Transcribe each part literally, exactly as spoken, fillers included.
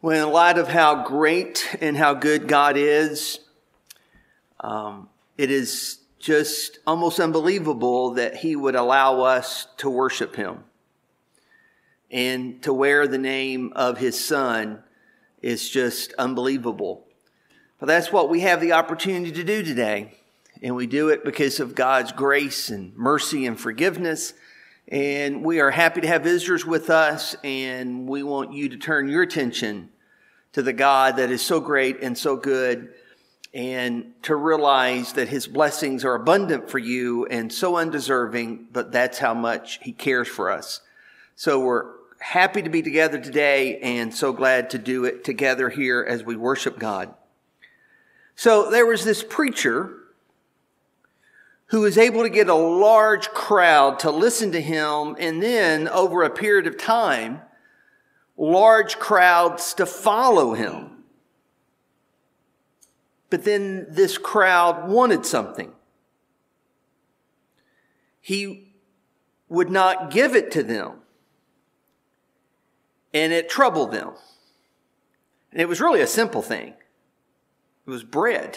Well, in light of how great and how good God is, um, it is just almost unbelievable that He would allow us to worship Him. And to wear the name of His Son is just unbelievable. But that's what we have the opportunity to do today. And we do it because of God's grace and mercy and forgiveness. And we are happy to have visitors with us. And we want you to turn your attention to the God that is so great and so good, and to realize that His blessings are abundant for you and so undeserving, but that's how much He cares for us. So we're happy to be together today and so glad to do it together here as we worship God. So there was this preacher who was able to get a large crowd to listen to him, and then over a period of time, large crowds to follow him. But then this crowd wanted something. He would not give it to them. And it troubled them. And it was really a simple thing. It was bread.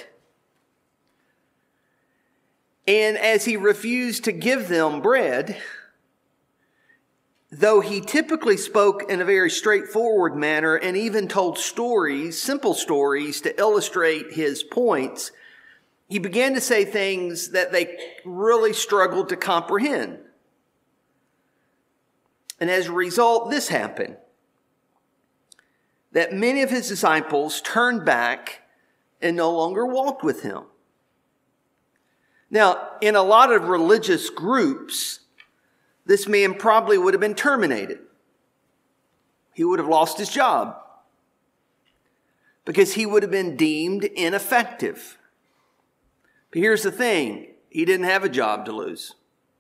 And as he refused to give them bread, though he typically spoke in a very straightforward manner and even told stories, simple stories, to illustrate his points, he began to say things that they really struggled to comprehend. And as a result, this happened. That many of his disciples turned back and no longer walked with him. Now, in a lot of religious groups, this man probably would have been terminated. He would have lost his job because he would have been deemed ineffective. But here's the thing. He didn't have a job to lose.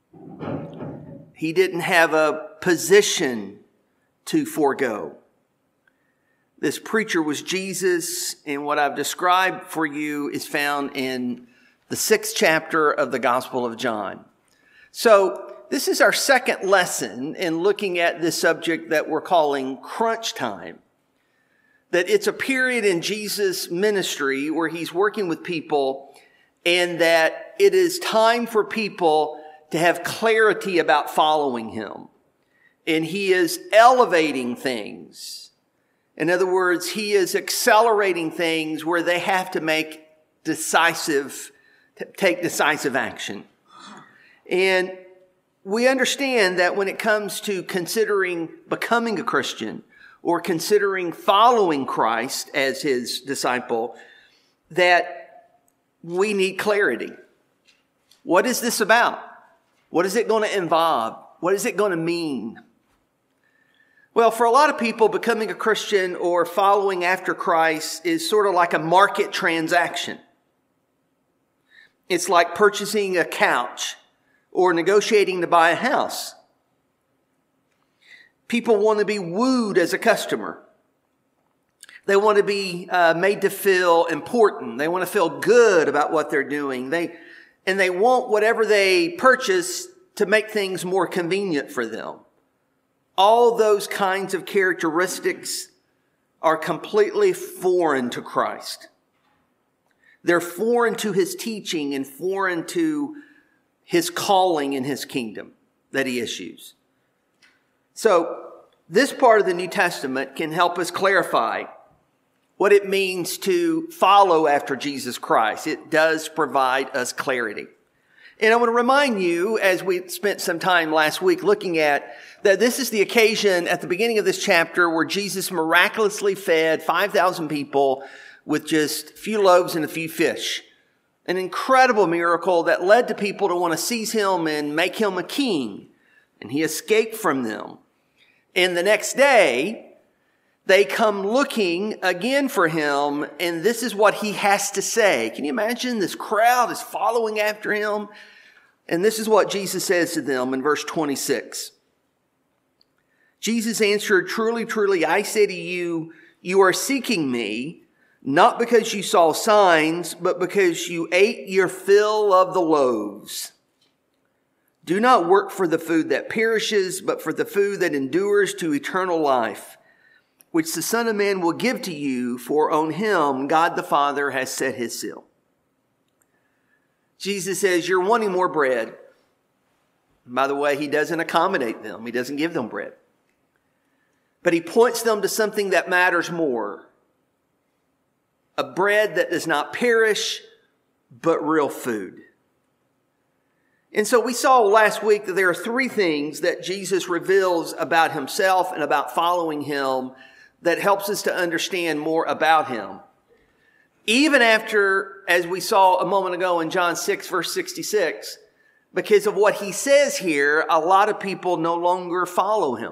He didn't have a position to forego. This preacher was Jesus, and what I've described for you is found in the sixth chapter of the Gospel of John. So, this is our second lesson in looking at this subject that we're calling crunch time. That it's a period in Jesus' ministry where He's working with people, and that it is time for people to have clarity about following Him. And He is elevating things. In other words, He is accelerating things where they have to make decisive, take decisive action. And we understand that when it comes to considering becoming a Christian or considering following Christ as His disciple, that we need clarity. What is this about? What is it going to involve? What is it going to mean? Well, for a lot of people, becoming a Christian or following after Christ is sort of like a market transaction. It's like purchasing a couch or negotiating to buy a house. People want to be wooed as a customer. They want to be uh, made to feel important. They want to feel good about what they're doing. They, and they want whatever they purchase to make things more convenient for them. All those kinds of characteristics are completely foreign to Christ. They're foreign to His teaching and foreign to His calling in His kingdom that He issues. So this part of the New Testament can help us clarify what it means to follow after Jesus Christ. It does provide us clarity. And I want to remind you, as we spent some time last week looking at, that this is the occasion at the beginning of this chapter where Jesus miraculously fed five thousand people with just a few loaves and a few fish. An incredible miracle that led to people to want to seize Him and make Him a king. And He escaped from them. And the next day, they come looking again for Him, and this is what He has to say. Can you imagine? This crowd is following after Him. And this is what Jesus says to them in verse twenty-six. Jesus answered, "Truly, truly, I say to you, you are seeking me, not because you saw signs, but because you ate your fill of the loaves. Do not work for the food that perishes, but for the food that endures to eternal life, which the Son of Man will give to you, for on him God the Father has set his seal. Jesus says, you're wanting more bread. And by the way, he doesn't accommodate them. He doesn't give them bread. But he points them to something that matters more. A bread that does not perish, but real food. And so we saw last week that there are three things that Jesus reveals about himself and about following him that helps us to understand more about him. Even after, as we saw a moment ago in John six, verse sixty-six, because of what he says here, a lot of people no longer follow him.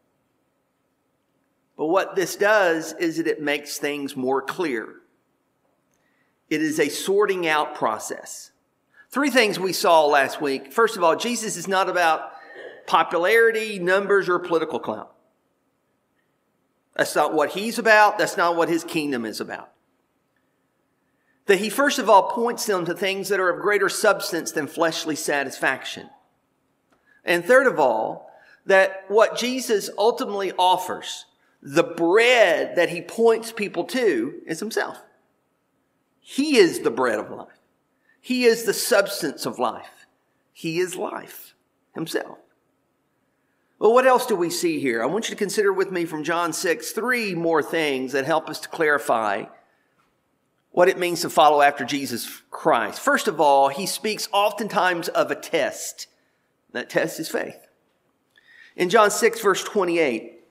But what this does is that it makes things more clear. It is a sorting out process. Three things we saw last week. First of all, Jesus is not about popularity, numbers, or political clout. That's not what he's about. That's not what his kingdom is about. That he first of all points them to things that are of greater substance than fleshly satisfaction. And third of all, that what Jesus ultimately offers, the bread that he points people to, is himself. He is the bread of life. He is the substance of life. He is life himself. Well, what else do we see here? I want you to consider with me from John six, three more things that help us to clarify what it means to follow after Jesus Christ. First of all, he speaks oftentimes of a test. That test is faith. In John six, verse twenty-eight,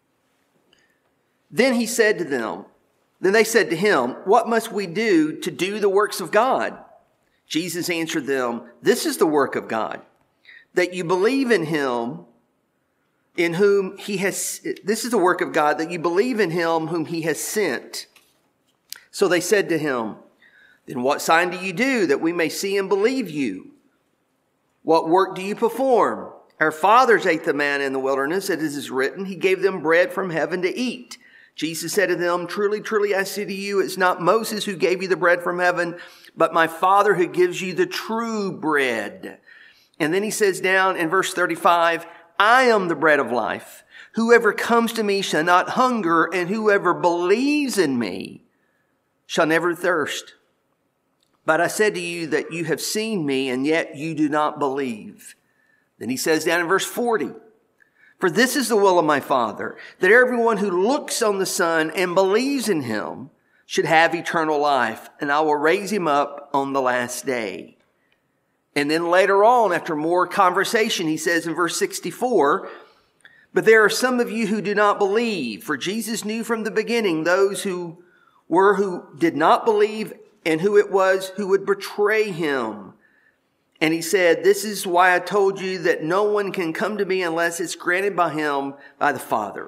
then he said to them, then they said to him, what must we do to do the works of God? Jesus answered them, this is the work of God, that you believe in him in whom he has, this is the work of God, that you believe in him whom he has sent. So they said to him, then what sign do you do that we may see and believe you? What work do you perform? Our fathers ate the manna in the wilderness, as it is written, he gave them bread from heaven to eat. Jesus said to them, truly, truly, I say to you, it's not Moses who gave you the bread from heaven, but my Father who gives you the true bread. And then he says down in verse thirty-five, I am the bread of life. Whoever comes to me shall not hunger, and whoever believes in me shall never thirst. But I said to you that you have seen me, and yet you do not believe. Then he says down in verse forty, for this is the will of my Father, that everyone who looks on the Son and believes in him should have eternal life, and I will raise him up on the last day. And then later on, after more conversation, he says in verse sixty-four, but there are some of you who do not believe, for Jesus knew from the beginning those who were who did not believe and who it was who would betray him. And he said, this is why I told you that no one can come to me unless it's granted by him, by the Father.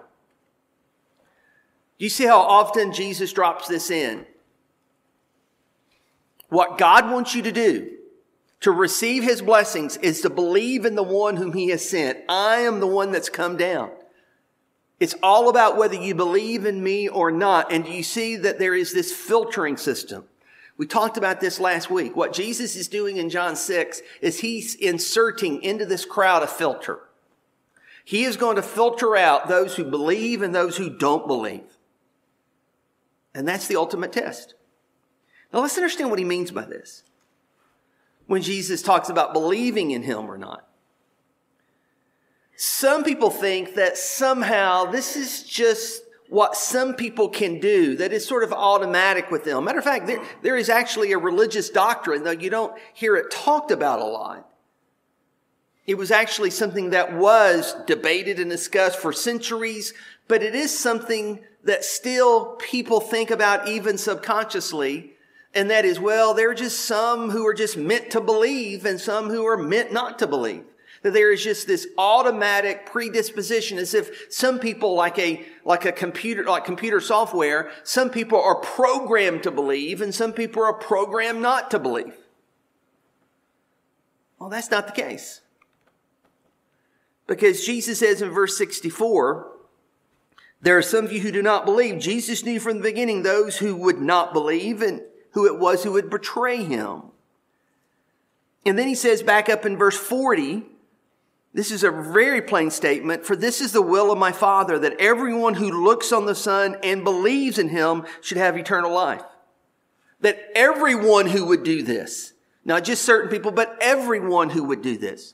Do you see how often Jesus drops this in? What God wants you to do to receive his blessings is to believe in the one whom he has sent. I am the one that's come down. It's all about whether you believe in me or not. And do you see that there is this filtering system? We talked about this last week. What Jesus is doing in John six is he's inserting into this crowd a filter. He is going to filter out those who believe and those who don't believe. And that's the ultimate test. Now let's understand what he means by this. When Jesus talks about believing in him or not. Some people think that somehow this is just what some people can do, that is sort of automatic with them. Matter of fact, there, there is actually a religious doctrine, though you don't hear it talked about a lot. It was actually something that was debated and discussed for centuries, but it is something that still people think about even subconsciously. And that is, well, there are just some who are just meant to believe and some who are meant not to believe. That there is just this automatic predisposition, as if some people, like a like a computer, like computer software, some people are programmed to believe and some people are programmed not to believe. Well, that's not the case. Because Jesus says in verse sixty-four, there are some of you who do not believe. Jesus knew from the beginning those who would not believe and who it was who would betray him. And then he says back up in verse forty, This is a very plain statement. For this is the will of my Father, that everyone who looks on the Son and believes in him should have eternal life. That everyone who would do this, not just certain people, but everyone who would do this.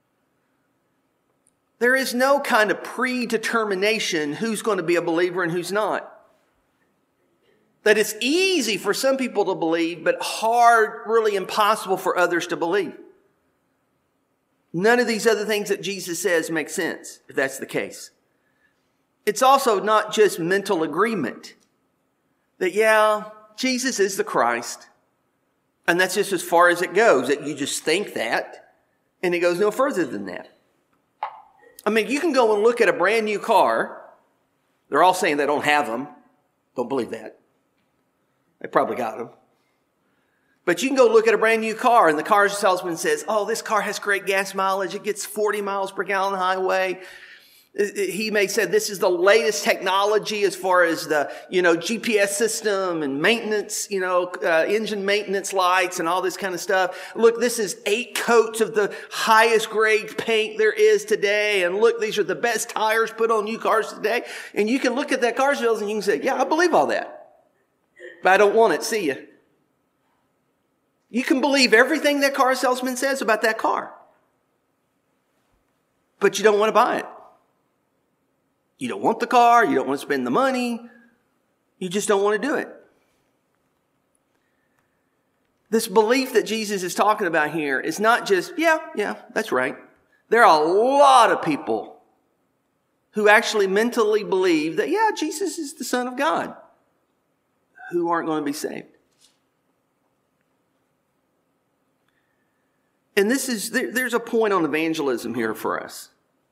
There is no kind of predetermination who's going to be a believer and who's not. That it's easy for some people to believe, but hard, really impossible for others to believe. None of these other things that Jesus says make sense, if that's the case. It's also not just mental agreement. That, yeah, Jesus is the Christ. And that's just as far as it goes, that you just think that. And it goes no further than that. I mean, you can go and look at a brand new car. They're all saying they don't have them. Don't believe that. They probably got them. But you can go look at a brand new car and the car salesman says, oh, this car has great gas mileage. It gets forty miles per gallon highway. He may say this is the latest technology as far as the, you know, G P S system and maintenance, you know, uh, engine maintenance lights and all this kind of stuff. Look, this is eight coats of the highest grade paint there is today. And look, these are the best tires put on new cars today. And you can look at that car sales and you can say, yeah, I believe all that. But I don't want it. See you. You can believe everything that car salesman says about that car. But you don't want to buy it. You don't want the car. You don't want to spend the money. You just don't want to do it. This belief that Jesus is talking about here is not just, yeah, yeah, that's right. There are a lot of people who actually mentally believe that, yeah, Jesus is the Son of God, who aren't going to be saved. And this is, there, there's a point on evangelism here for us.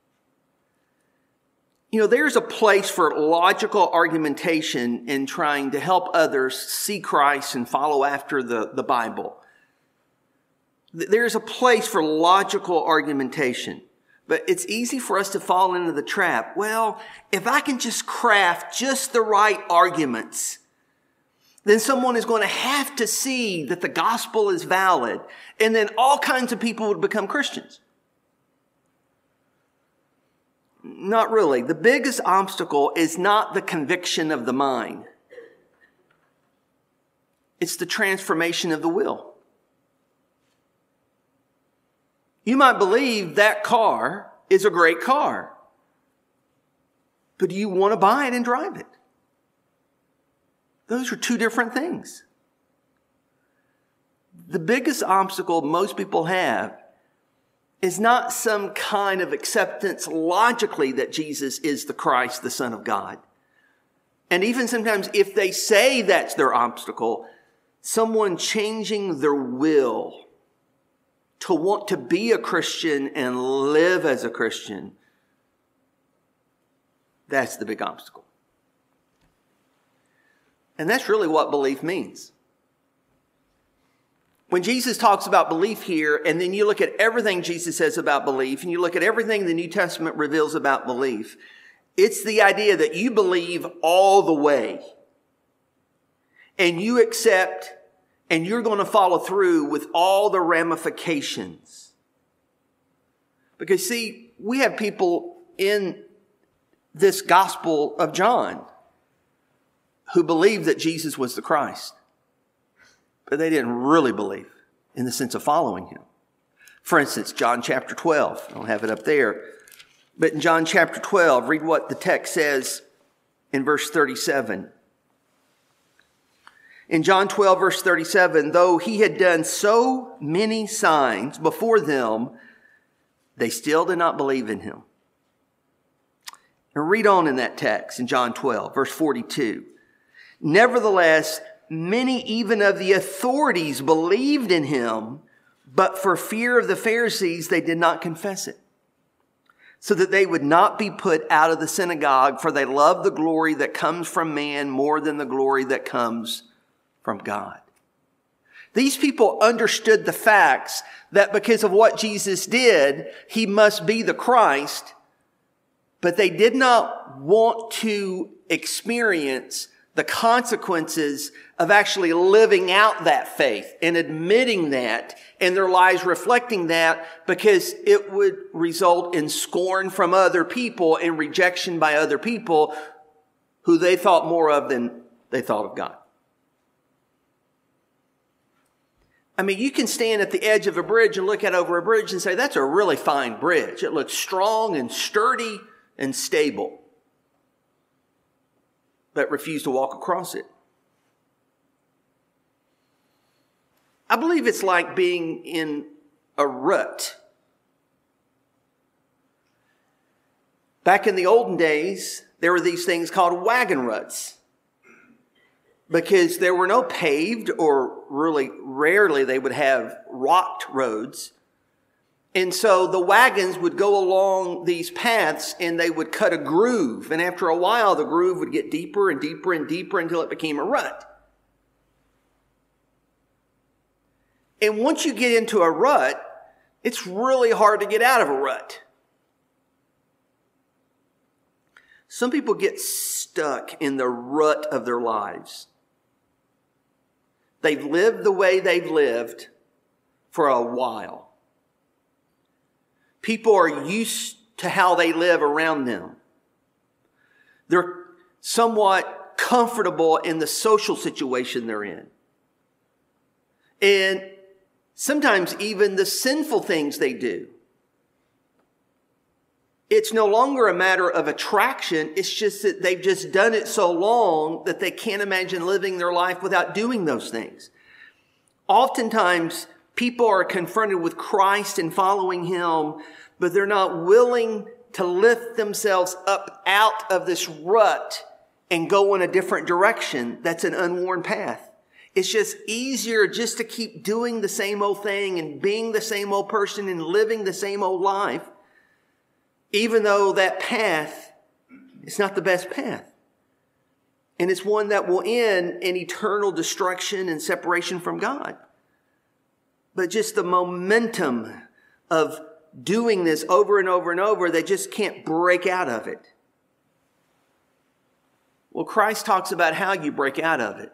You know, there's a place for logical argumentation in trying to help others see Christ and follow after the, the Bible. There's a place for logical argumentation. But it's easy for us to fall into the trap. Well, if I can just craft just the right arguments, then someone is going to have to see that the gospel is valid. And then all kinds of people would become Christians. Not really. The biggest obstacle is not the conviction of the mind. It's the transformation of the will. You might believe that car is a great car. But do you want to buy it and drive it? Those are two different things. The biggest obstacle most people have is not some kind of acceptance logically that Jesus is the Christ, the Son of God. And even sometimes if they say that's their obstacle, someone changing their will to want to be a Christian and live as a Christian, that's the big obstacle. And that's really what belief means. When Jesus talks about belief here, and then you look at everything Jesus says about belief, and you look at everything the New Testament reveals about belief, it's the idea that you believe all the way. And you accept, and you're going to follow through with all the ramifications. Because see, we have people in this Gospel of John who believed that Jesus was the Christ. But they didn't really believe in the sense of following him. For instance, John chapter twelve. I don't have it up there. But in John chapter twelve, read what the text says in verse thirty-seven. In John twelve, verse thirty-seven, though he had done so many signs before them, they still did not believe in him. And read on in that text in John twelve, verse forty-two. Nevertheless, many even of the authorities believed in him, but for fear of the Pharisees, they did not confess it, so that they would not be put out of the synagogue, for they love the glory that comes from man more than the glory that comes from God. These people understood the facts that because of what Jesus did, he must be the Christ, but they did not want to experience the consequences of actually living out that faith and admitting that and their lives reflecting that, because it would result in scorn from other people and rejection by other people who they thought more of than they thought of God. I mean, you can stand at the edge of a bridge and look out over a bridge and say, that's a really fine bridge. It looks strong and sturdy and stable. But refuse to walk across it. I believe it's like being in a rut. Back in the olden days, there were these things called wagon ruts, because there were no paved, or really rarely they would have rocked roads. And so the wagons would go along these paths and they would cut a groove. And after a while, the groove would get deeper and deeper and deeper until it became a rut. And once you get into a rut, it's really hard to get out of a rut. Some people get stuck in the rut of their lives. They've lived the way they've lived for a while. People are used to how they live around them. They're somewhat comfortable in the social situation they're in. And sometimes even the sinful things they do. It's no longer a matter of attraction. It's just that they've just done it so long that they can't imagine living their life without doing those things. Oftentimes, people are confronted with Christ and following Him, but they're not willing to lift themselves up out of this rut and go in a different direction. That's an unworn path. It's just easier just to keep doing the same old thing and being the same old person and living the same old life, even though that path is not the best path. And it's one that will end in eternal destruction and separation from God. But just the momentum of doing this over and over and over, they just can't break out of it. Well, Christ talks about how you break out of it.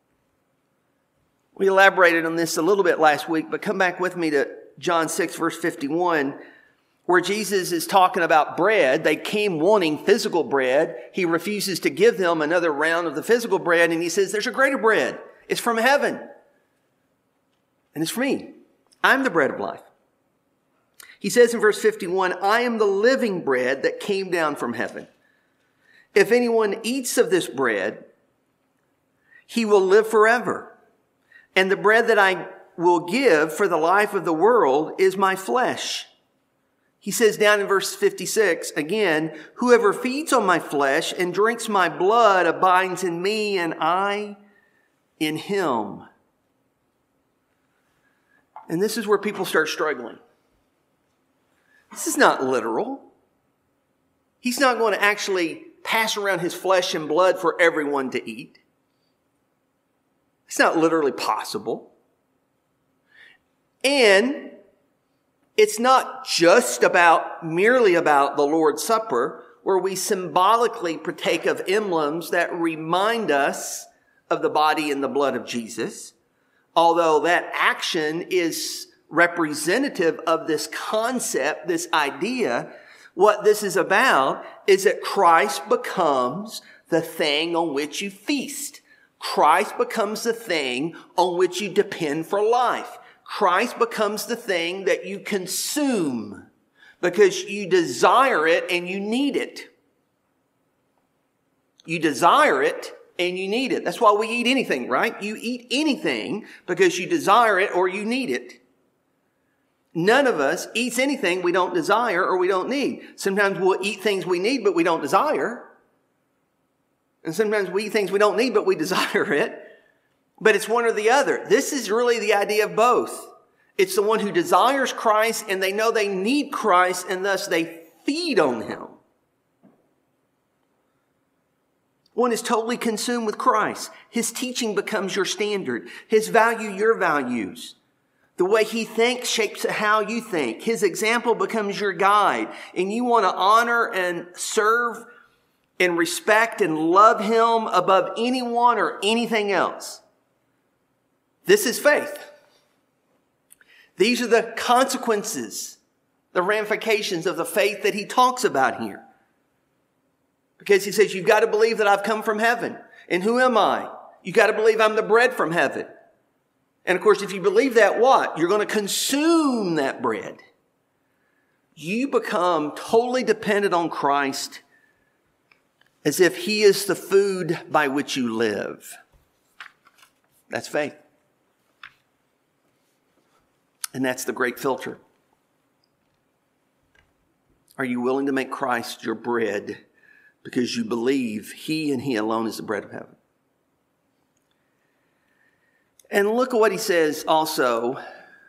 We elaborated on this a little bit last week, but come back with me to John six, verse fifty-one, where Jesus is talking about bread. They came wanting physical bread. He refuses to give them another round of the physical bread, and he says, there's a greater bread. It's from heaven. And it's for me. I'm the bread of life. He says in verse fifty-one, I am the living bread that came down from heaven. If anyone eats of this bread, he will live forever. And the bread that I will give for the life of the world is my flesh. He says down in verse fifty-six, again, whoever feeds on my flesh and drinks my blood abides in me and I in him. And this is where people start struggling. This is not literal. He's not going to actually pass around his flesh and blood for everyone to eat. It's not literally possible. And it's not just about, merely about the Lord's Supper, where we symbolically partake of emblems that remind us of the body and the blood of Jesus. Although that action is representative of this concept, this idea, what this is about is that Christ becomes the thing on which you feast. Christ becomes the thing on which you depend for life. Christ becomes the thing that you consume because you desire it and you need it. You desire it and you need it. That's why we eat anything, right? You eat anything because you desire it or you need it. None of us eats anything we don't desire or we don't need. Sometimes we'll eat things we need but we don't desire. And sometimes we eat things we don't need but we desire it. But it's one or the other. This is really the idea of both. It's the one who desires Christ and they know they need Christ and thus they feed on him. One is totally consumed with Christ. His teaching becomes your standard. His value, your values. The way he thinks shapes how you think. His example becomes your guide. And you want to honor and serve and respect and love him above anyone or anything else. This is faith. These are the consequences, the ramifications of the faith that he talks about here. Because he says, you've got to believe that I've come from heaven. And who am I? You've got to believe I'm the bread from heaven. And of course, if you believe that, what? You're going to consume that bread. You become totally dependent on Christ as if he is the food by which you live. That's faith. And that's the great filter. Are you willing to make Christ your bread because you believe he and he alone is the bread of heaven? And look at what he says also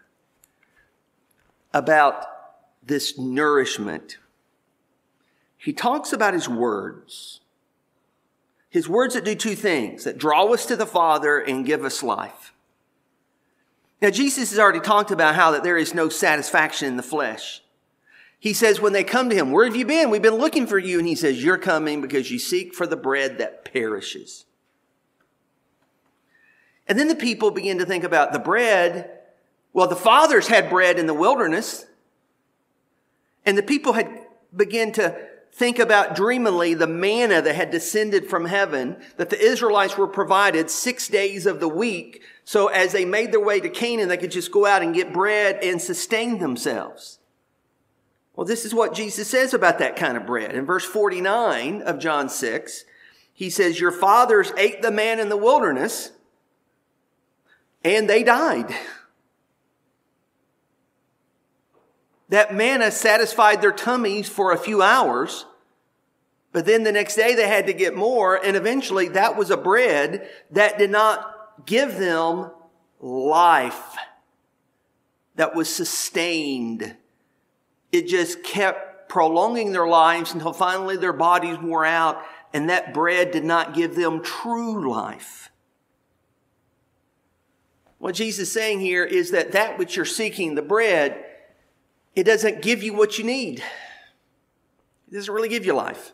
about this nourishment. He talks about his words. His words that do two things, that draw us to the Father and give us life. Now, Jesus has already talked about how that there is no satisfaction in the flesh. He says when they come to him, where have you been? We've been looking for you. And he says, you're coming because you seek for the bread that perishes. And then the people begin to think about the bread. Well, the fathers had bread in the wilderness. And the people had begun to think about dreamily the manna that had descended from heaven, that the Israelites were provided six days of the week. So as they made their way to Canaan, they could just go out and get bread and sustain themselves. Well, this is what Jesus says about that kind of bread. In verse forty-nine of John six, he says, your fathers ate the manna in the wilderness and they died. That manna satisfied their tummies for a few hours, but then the next day they had to get more, and eventually that was a bread that did not give them life, that was sustained. It just kept prolonging their lives until finally their bodies wore out, and that bread did not give them true life. What Jesus is saying here is that that which you're seeking, the bread, it doesn't give you what you need. It doesn't really give you life.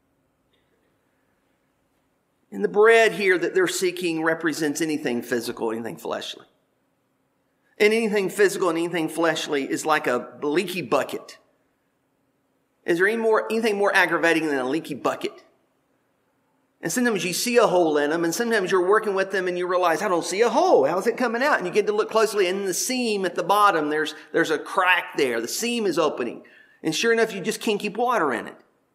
And the bread here that they're seeking represents anything physical, anything fleshly. And anything physical and anything fleshly is like a leaky bucket. Is there any more, anything more aggravating than a leaky bucket? And sometimes you see a hole in them, and sometimes you're working with them and you realize, I don't see a hole. How's it coming out? And you get to look closely, and in the seam at the bottom, there's, there's a crack there. The seam is opening. And sure enough, you just can't keep water in it.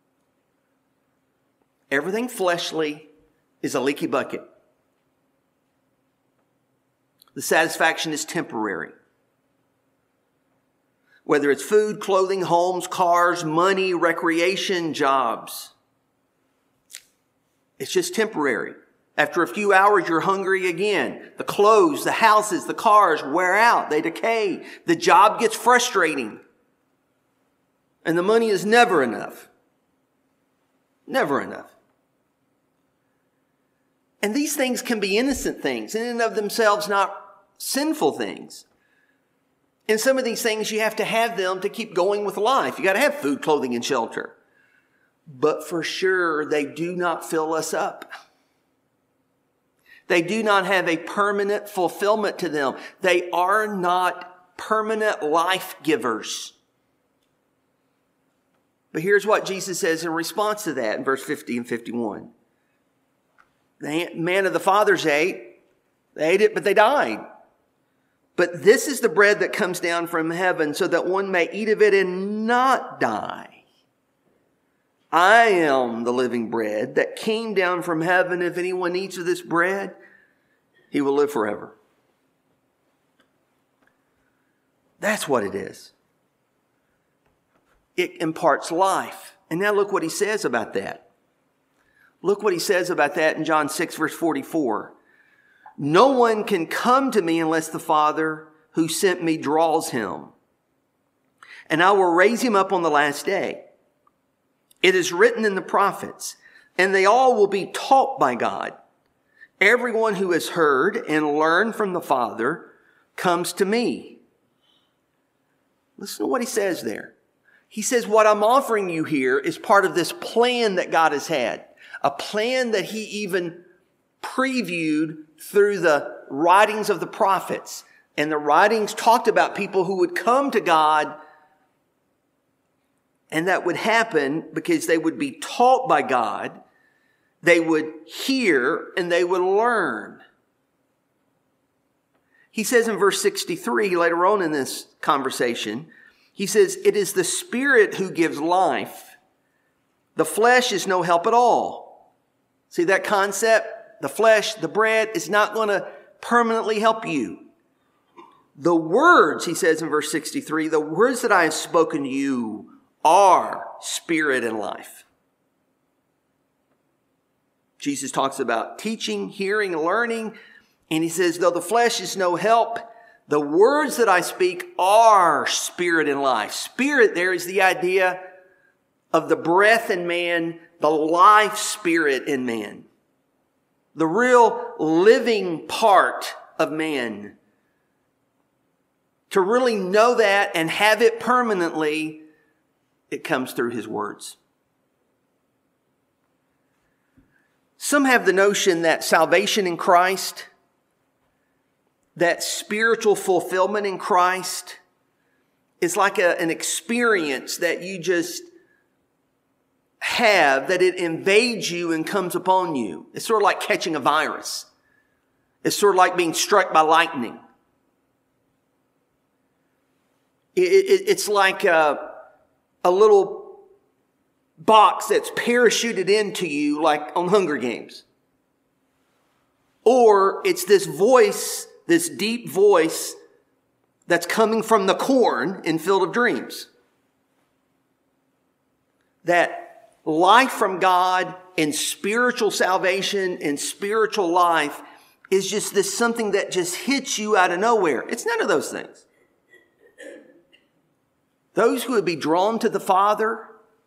Everything fleshly is a leaky bucket. The satisfaction is temporary. Whether it's food, clothing, homes, cars, money, recreation, jobs. It's just temporary. After a few hours, you're hungry again. The clothes, the houses, the cars wear out. They decay. The job gets frustrating. And the money is never enough. Never enough. And these things can be innocent things, in and of themselves not sinful things. And some of these things, you have to have them to keep going with life. You got to have food, clothing, and shelter. But for sure, they do not fill us up. They do not have a permanent fulfillment to them. They are not permanent life givers. But here's what Jesus says in response to that in verse fifty and fifty-one. The manna the fathers ate, they ate it, but they died. But this is the bread that comes down from heaven so that one may eat of it and not die. I am the living bread that came down from heaven. If anyone eats of this bread, he will live forever. That's what it is. It imparts life. And now look what he says about that. Look what he says about that in John six, verse forty-four. No one can come to me unless the Father who sent me draws him. And I will raise him up on the last day. It is written in the prophets, and they all will be taught by God. Everyone who has heard and learned from the Father comes to me. Listen to what he says there. He says, what I'm offering you here is part of this plan that God has had. A plan that he even previewed through the writings of the prophets. And the writings talked about people who would come to God, and that would happen because they would be taught by God. They would hear and they would learn. He says in verse sixty-three, later on in this conversation, he says, it is the Spirit who gives life. The flesh is no help at all. See that concept? The flesh, the bread is not going to permanently help you. The words, he says in verse sixty-three, the words that I have spoken to you are spirit and life. Jesus talks about teaching, hearing, and learning. And he says, though the flesh is no help, the words that I speak are spirit and life. Spirit there is the idea of the breath in man, the life spirit in man. The real living part of man. To really know that and have it permanently, it comes through his words. Some have the notion that salvation in Christ, that spiritual fulfillment in Christ, is like a, an experience that you just have, that it invades you and comes upon you. It's sort of like catching a virus. It's sort of like being struck by lightning. It, it, it's like a, a little box that's parachuted into you like on Hunger Games. Or it's this voice, this deep voice that's coming from the corn in Field of Dreams. That life from God and spiritual salvation and spiritual life is just this something that just hits you out of nowhere. It's none of those things. Those who would be drawn to the Father,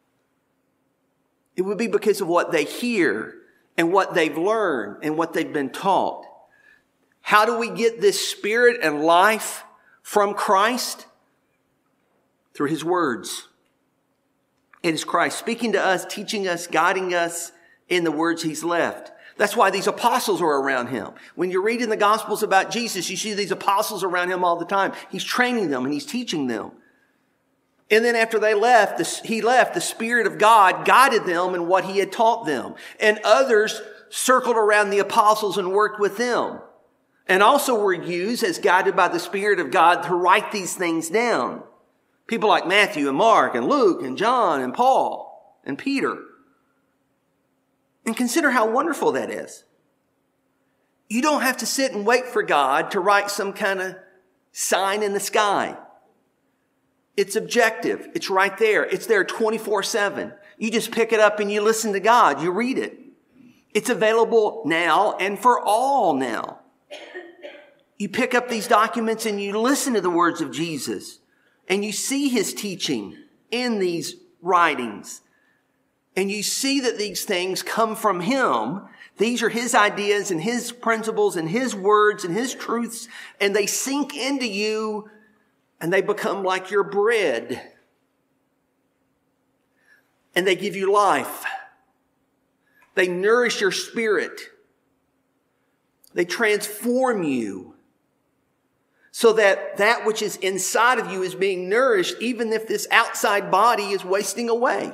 it would be because of what they hear and what they've learned and what they've been taught. How do we get this spirit and life from Christ? Through his words. It is Christ speaking to us, teaching us, guiding us in the words he's left. That's why these apostles are around him. When you read in the Gospels about Jesus, you see these apostles around him all the time. He's training them and he's teaching them. And then after they left, the, he left, the Spirit of God guided them in what he had taught them. And others circled around the apostles and worked with them. And also were used as guided by the Spirit of God to write these things down. People like Matthew and Mark and Luke and John and Paul and Peter. And consider how wonderful that is. You don't have to sit and wait for God to write some kind of sign in the sky. It's objective. It's right there. It's there twenty-four seven. You just pick it up and you listen to God. You read it. It's available now and for all now. You pick up these documents and you listen to the words of Jesus. And you see his teaching in these writings. And you see that these things come from him. These are his ideas and his principles and his words and his truths. And they sink into you and they become like your bread. And they give you life. They nourish your spirit. They transform you. So that that which is inside of you is being nourished, even if this outside body is wasting away.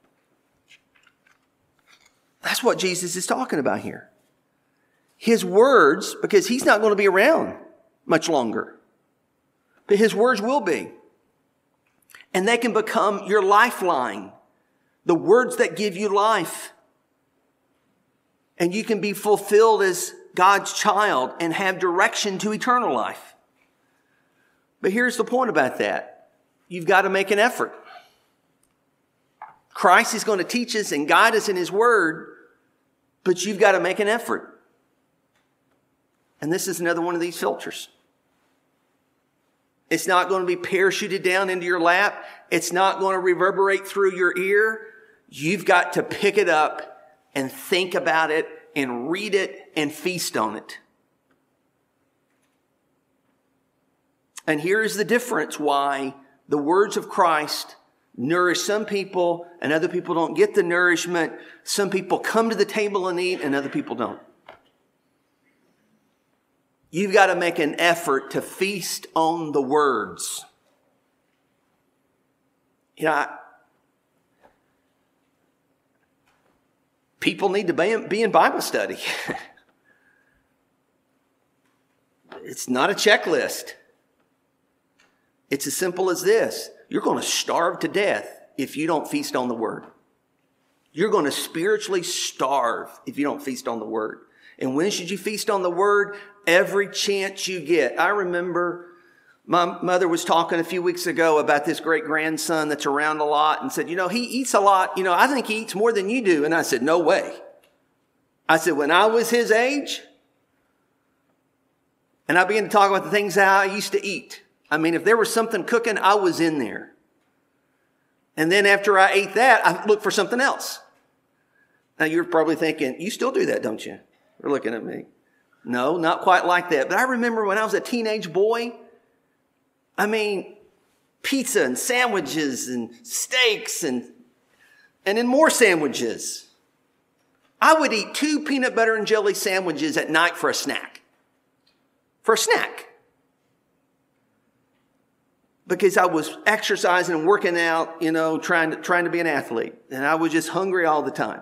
That's what Jesus is talking about here. His words, because he's not going to be around much longer. But his words will be. And they can become your lifeline. The words that give you life. And you can be fulfilled as God's child and have direction to eternal life. But here's the point about that. You've got to make an effort. Christ is going to teach us and guide us in his word, but you've got to make an effort. And this is another one of these filters. It's not going to be parachuted down into your lap. It's not going to reverberate through your ear. You've got to pick it up and think about it and read it and feast on it. And here is the difference why the words of Christ nourish some people and other people don't get the nourishment. Some people come to the table and eat and other people don't. You've got to make an effort to feast on the words. You know, I, people need to be in, be in Bible study. It's not a checklist. It's as simple as this. You're going to starve to death if you don't feast on the Word. You're going to spiritually starve if you don't feast on the Word. And when should you feast on the Word? Every chance you get. I remember my mother was talking a few weeks ago about this great grandson that's around a lot and said, you know, he eats a lot. You know, I think he eats more than you do. And I said, no way. I said, when I was his age, and I began to talk about the things that I used to eat. I mean, if there was something cooking, I was in there. And then after I ate that, I looked for something else. Now you're probably thinking, you still do that, don't you? You're looking at me. No, not quite like that. But I remember when I was a teenage boy, I mean, pizza and sandwiches and steaks and, and then more sandwiches. I would eat two peanut butter and jelly sandwiches at night for a snack. For a snack. Because I was exercising and working out, you know, trying to, trying to be an athlete. And I was just hungry all the time.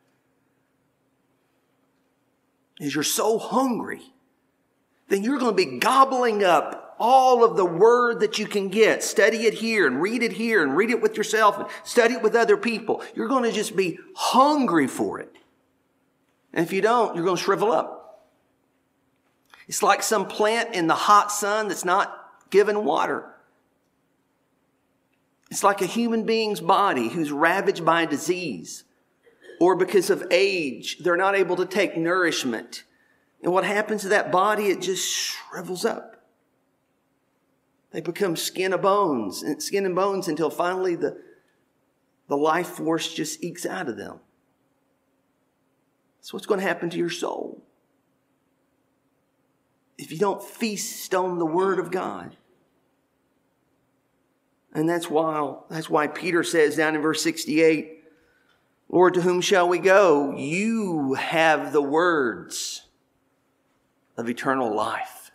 As you're so hungry, then you're going to be gobbling up all of the word that you can get. Study it here and read it here and read it with yourself and study it with other people. You're going to just be hungry for it. And if you don't, you're going to shrivel up. It's like some plant in the hot sun that's not given water. It's like a human being's body who's ravaged by a disease. Or because of age, they're not able to take nourishment. And what happens to that body? It just shrivels up. They become skin and bones, and skin and bones until finally the, the life force just ekes out of them. That's what's going to happen to your soul if you don't feast on the Word of God. And that's why, that's why Peter says down in verse sixty-eight, Lord, to whom shall we go? You have the words of eternal life.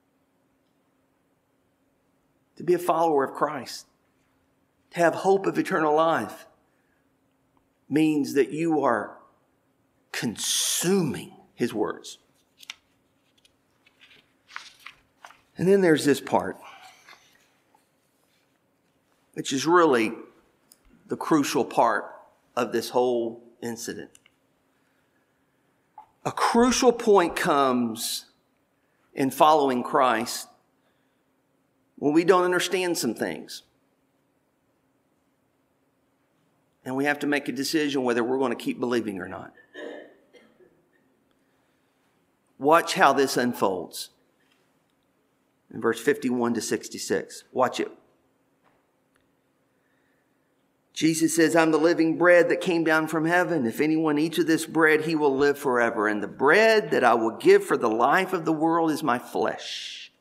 To be a follower of Christ, to have hope of eternal life, means that you are consuming His words. And then there's this part, which is really the crucial part of this whole incident. A crucial point comes in following Christ when we don't understand some things. And we have to make a decision whether we're going to keep believing or not. Watch how this unfolds. In verse fifty-one to sixty-six. Watch it. Jesus says, I'm the living bread that came down from heaven. If anyone eats of this bread, he will live forever. And the bread that I will give for the life of the world is my flesh.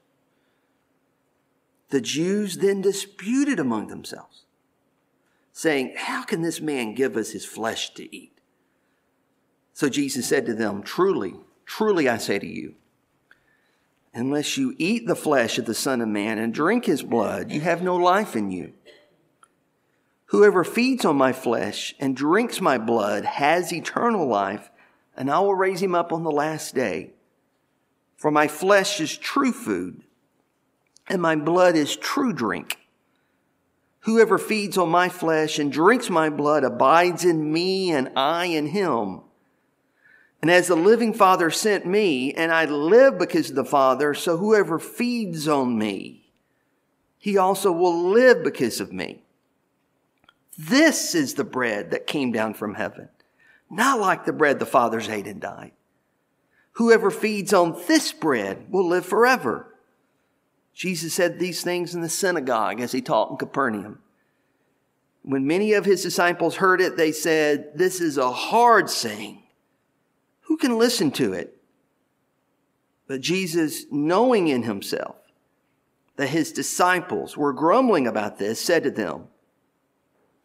The Jews then disputed among themselves, saying, how can this man give us his flesh to eat? So Jesus said to them, truly, truly I say to you, unless you eat the flesh of the Son of Man and drink his blood, you have no life in you. Whoever feeds on my flesh and drinks my blood has eternal life, and I will raise him up on the last day. For my flesh is true food, and my blood is true drink. Whoever feeds on my flesh and drinks my blood abides in me, and I in him. And as the living Father sent me, and I live because of the Father, so whoever feeds on me, he also will live because of me. This is the bread that came down from heaven, not like the bread the fathers ate and died. Whoever feeds on this bread will live forever. Jesus said these things in the synagogue as he taught in Capernaum. When many of his disciples heard it, they said, this is a hard saying. Who can listen to it? But Jesus, knowing in himself that his disciples were grumbling about this, said to them,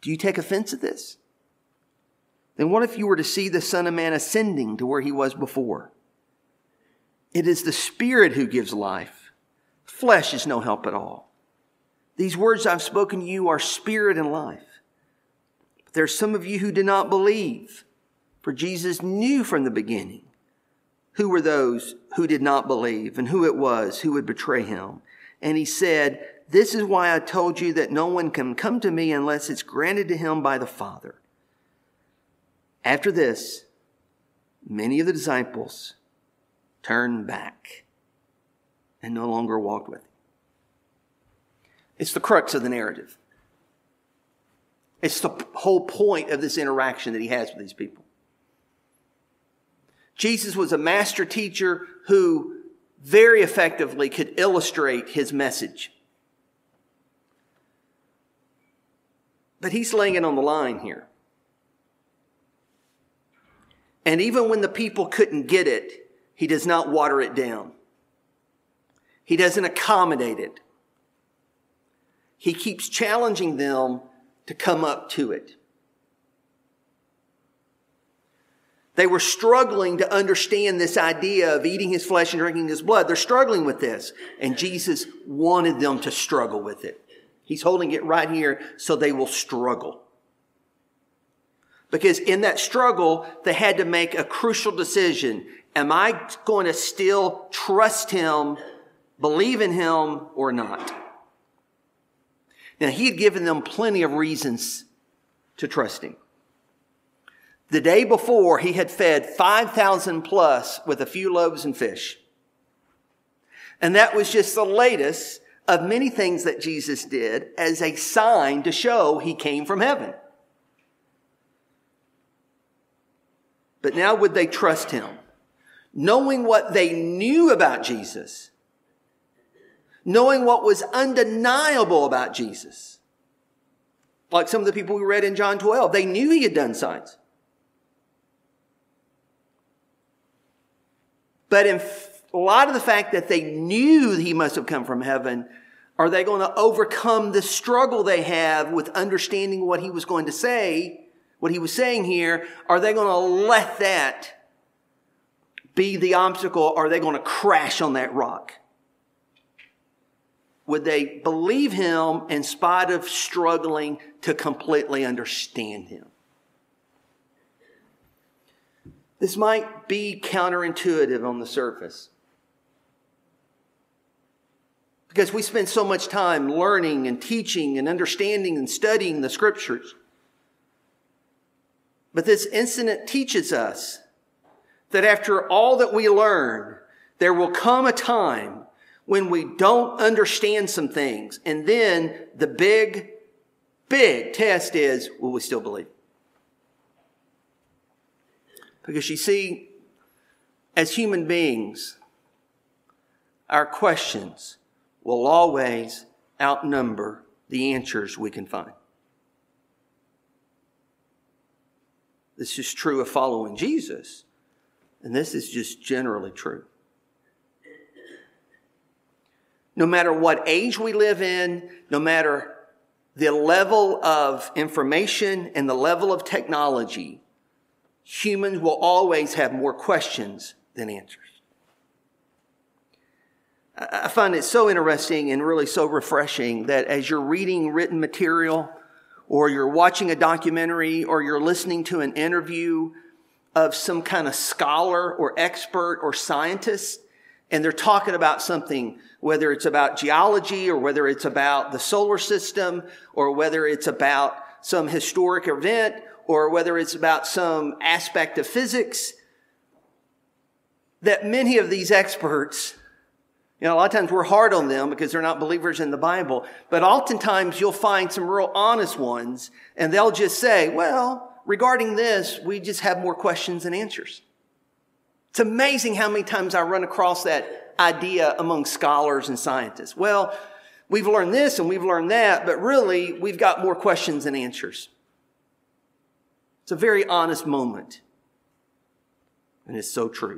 Do you take offense at this? Then what if you were to see the Son of Man ascending to where he was before? It is the Spirit who gives life. Flesh is no help at all. These words I've spoken to you are spirit and life. But there are some of you who do not believe, for Jesus knew from the beginning who were those who did not believe and who it was who would betray him. And he said, this is why I told you that no one can come to me unless it's granted to him by the Father. After this, many of the disciples turned back and no longer walked with him. It's the crux of the narrative. It's the whole point of this interaction that he has with these people. Jesus was a master teacher who very effectively could illustrate his message. But he's laying it on the line here. And even when the people couldn't get it, he does not water it down. He doesn't accommodate it. He keeps challenging them to come up to it. They were struggling to understand this idea of eating his flesh and drinking his blood. They're struggling with this. And Jesus wanted them to struggle with it. He's holding it right here so they will struggle. Because in that struggle, they had to make a crucial decision. Am I going to still trust him, believe in him, or not? Now, he had given them plenty of reasons to trust him. The day before, he had fed five thousand plus with a few loaves and fish. And that was just the latest of many things that Jesus did as a sign to show he came from heaven. But now would they trust him? Knowing what they knew about Jesus, knowing what was undeniable about Jesus. Like some of the people we read in John twelve, they knew he had done signs. But in a lot of the fact that they knew he must have come from heaven, are they going to overcome the struggle they have with understanding what he was going to say, what he was saying here? Are they going to let that be the obstacle? Are they going to crash on that rock? Would they believe him in spite of struggling to completely understand him? This might be counterintuitive on the surface, because we spend so much time learning and teaching and understanding and studying the scriptures. But this incident teaches us that after all that we learn, there will come a time when we don't understand some things. And then the big, big test is, will we still believe? Because you see, as human beings, our questions will always outnumber the answers we can find. This is true of following Jesus, and this is just generally true. No matter what age we live in, no matter the level of information and the level of technology, humans will always have more questions than answers. I find it so interesting and really so refreshing that as you're reading written material, or you're watching a documentary, or you're listening to an interview of some kind of scholar or expert or scientist, and they're talking about something, whether it's about geology or whether it's about the solar system or whether it's about some historic event or whether it's about some aspect of physics, that many of these experts, you know, a lot of times we're hard on them because they're not believers in the Bible, but oftentimes you'll find some real honest ones and they'll just say, well, regarding this, we just have more questions than answers. It's amazing how many times I run across that idea among scholars and scientists. Well, we've learned this and we've learned that, but really we've got more questions than answers. It's a very honest moment. And it's so true.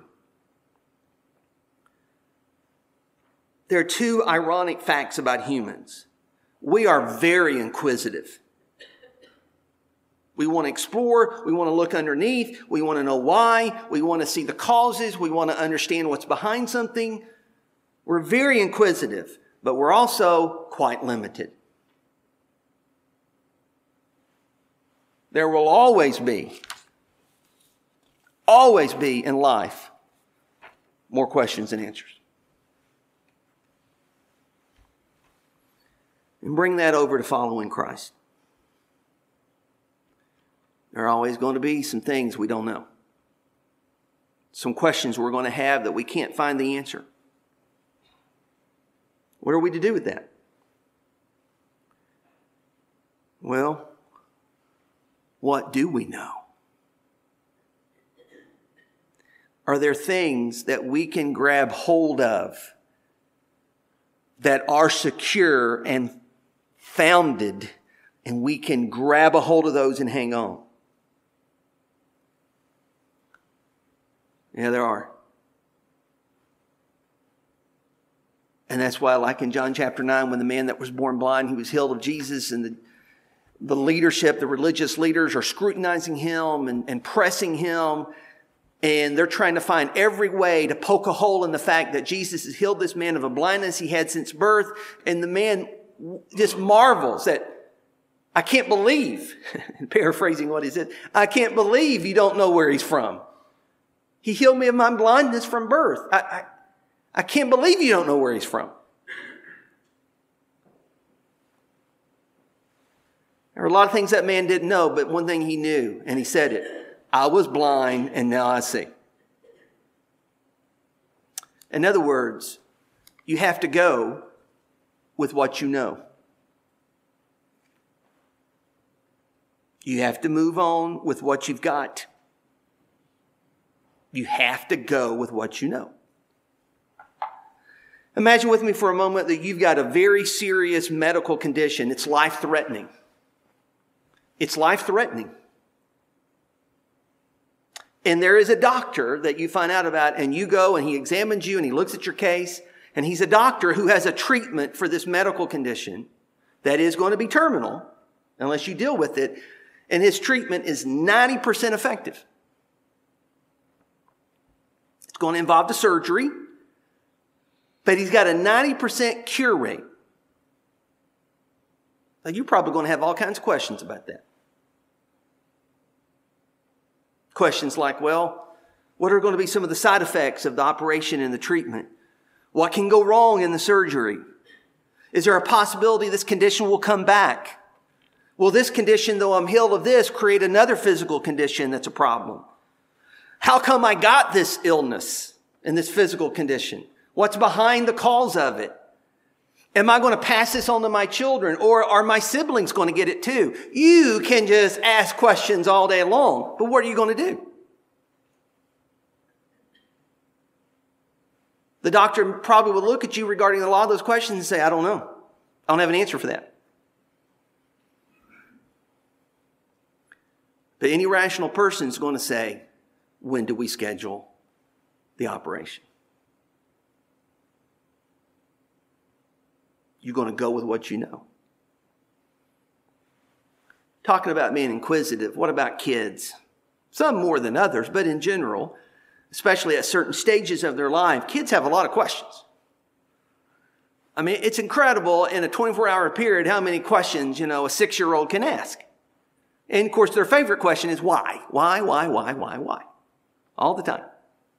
There are two ironic facts about humans. We are very inquisitive. We want to explore. We want to look underneath. We want to know why. We want to see the causes. We want to understand what's behind something. We're very inquisitive, but we're also quite limited. There will always be, always be in life more questions than answers. And bring that over to following Christ. There are always going to be some things we don't know. Some questions we're going to have that we can't find the answer. What are we to do with that? Well, what do we know? Are there things that we can grab hold of that are secure and founded, and we can grab a hold of those and hang on? Yeah, there are. And that's why, like in John chapter nine, when the man that was born blind, he was healed of Jesus, and the, the leadership, the religious leaders are scrutinizing him and, and pressing him. And they're trying to find every way to poke a hole in the fact that Jesus has healed this man of a blindness he had since birth. And the man just marvels that, I can't believe, paraphrasing what he said, I can't believe you don't know where he's from. He healed me of my blindness from birth. I, I, I can't believe you don't know where he's from. There were a lot of things that man didn't know, but one thing he knew, and he said it. I was blind and now I see. In other words, you have to go with what you know. You have to move on with what you've got. You have to go with what you know. Imagine with me for a moment that you've got a very serious medical condition. It's life-threatening. It's life-threatening. And there is a doctor that you find out about, and you go and he examines you and he looks at your case, and he's a doctor who has a treatment for this medical condition that is going to be terminal unless you deal with it, and his treatment is ninety percent effective. It's going to involve the surgery, but he's got a ninety percent cure rate. Now, you're probably going to have all kinds of questions about that. Questions like, well, what are going to be some of the side effects of the operation and the treatment? What can go wrong in the surgery? Is there a possibility this condition will come back? Will this condition, though I'm healed of this, create another physical condition that's a problem? How come I got this illness and this physical condition? What's behind the cause of it? Am I going to pass this on to my children, or are my siblings going to get it too? You can just ask questions all day long, but what are you going to do? The doctor probably will look at you regarding a lot of those questions and say, I don't know. I don't have an answer for that. But any rational person is going to say, when do we schedule the operation? You're going to go with what you know. Talking about being inquisitive, what about kids? Some more than others, but in general, especially at certain stages of their life, kids have a lot of questions. I mean, it's incredible in a twenty-four hour period how many questions, you know, a six-year-old can ask. And of course, their favorite question is why? Why, why, why, why, why? All the time.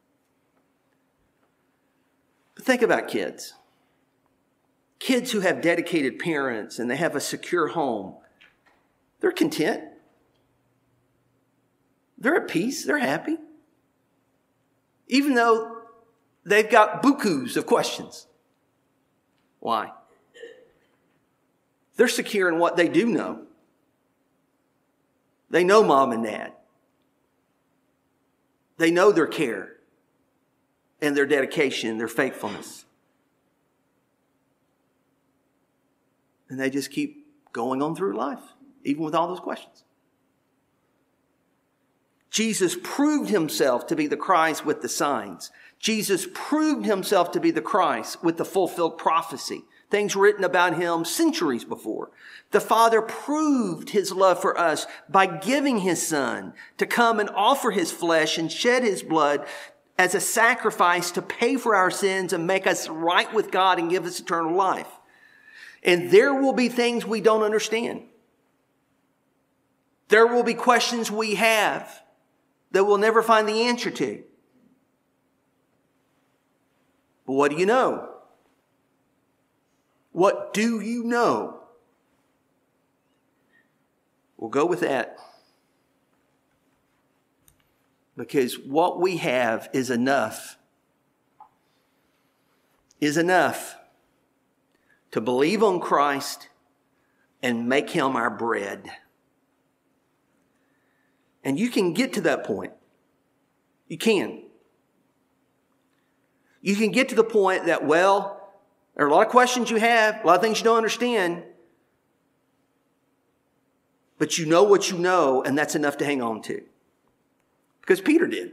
But think about kids. Kids who have dedicated parents and they have a secure home, they're content. They're at peace. They're happy. Even though they've got bukus of questions. Why? They're secure in what they do know. They know mom and dad. They know their care and their dedication, their faithfulness. And they just keep going on through life, even with all those questions. Jesus proved himself to be the Christ with the signs. Jesus proved himself to be the Christ with the fulfilled prophecy. things written about him centuries before. The Father proved his love for us by giving his Son to come and offer his flesh and shed his blood as a sacrifice to pay for our sins and make us right with God and give us eternal life. And there will be things we don't understand. There will be questions we have that we'll never find the answer to. But what do you know? What do you know? We'll go with that. Because what we have is enough. Is enough to believe on Christ and make him our bread. And you can get to that point. You can. You can get to the point that, well, there are a lot of questions you have, a lot of things you don't understand, but you know what you know, and that's enough to hang on to. Because Peter did.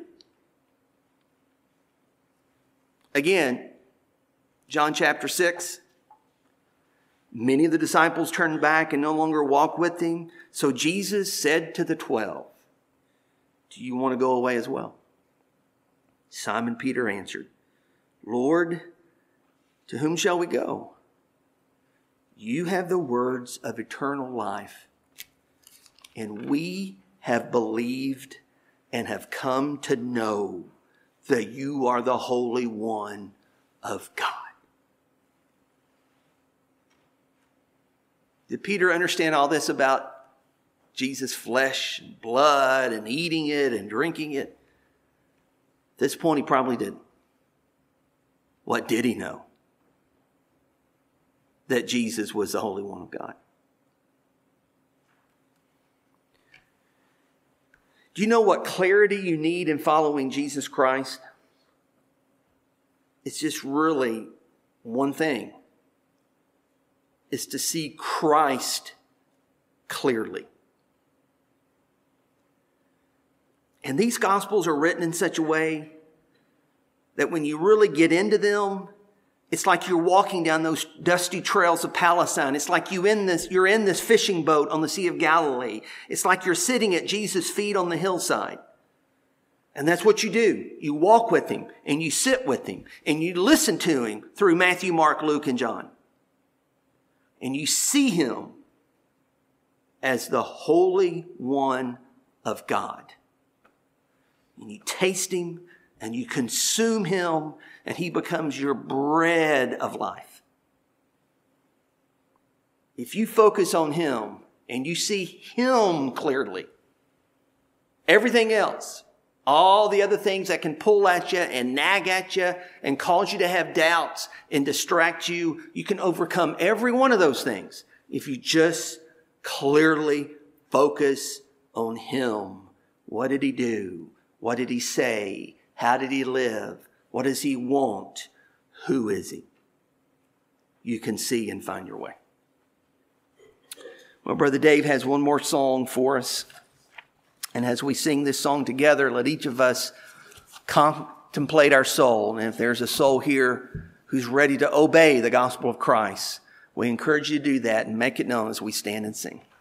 Again, John chapter six, many of the disciples turned back and no longer walked with him. So Jesus said to the twelve, do you want to go away as well? Simon Peter answered, Lord, to whom shall we go? You have the words of eternal life, and we have believed and have come to know that you are the Holy One of God. Did Peter understand all this about Jesus' flesh and blood and eating it and drinking it? At this point, he probably didn't. What did he know? That Jesus was the Holy One of God. Do you know what clarity you need in following Jesus Christ? It's just really one thing. It's to see Christ clearly. And these Gospels are written in such a way that when you really get into them, it's like you're walking down those dusty trails of Palestine. It's like you in this, you're in this fishing boat on the Sea of Galilee. It's like you're sitting at Jesus' feet on the hillside. And that's what you do. You walk with him and you sit with him and you listen to him through Matthew, Mark, Luke, and John. And you see him as the Holy One of God. And you taste him and you consume him, and he becomes your bread of life. If you focus on him and you see him clearly, everything else, all the other things that can pull at you and nag at you and cause you to have doubts and distract you, you can overcome every one of those things if you just clearly focus on him. What did he do? What did he say? How did he live? What does he want? Who is he? You can see and find your way. Well, Brother Dave has one more song for us. And as we sing this song together, let each of us contemplate our soul. And if there's a soul here who's ready to obey the gospel of Christ, we encourage you to do that and make it known as we stand and sing.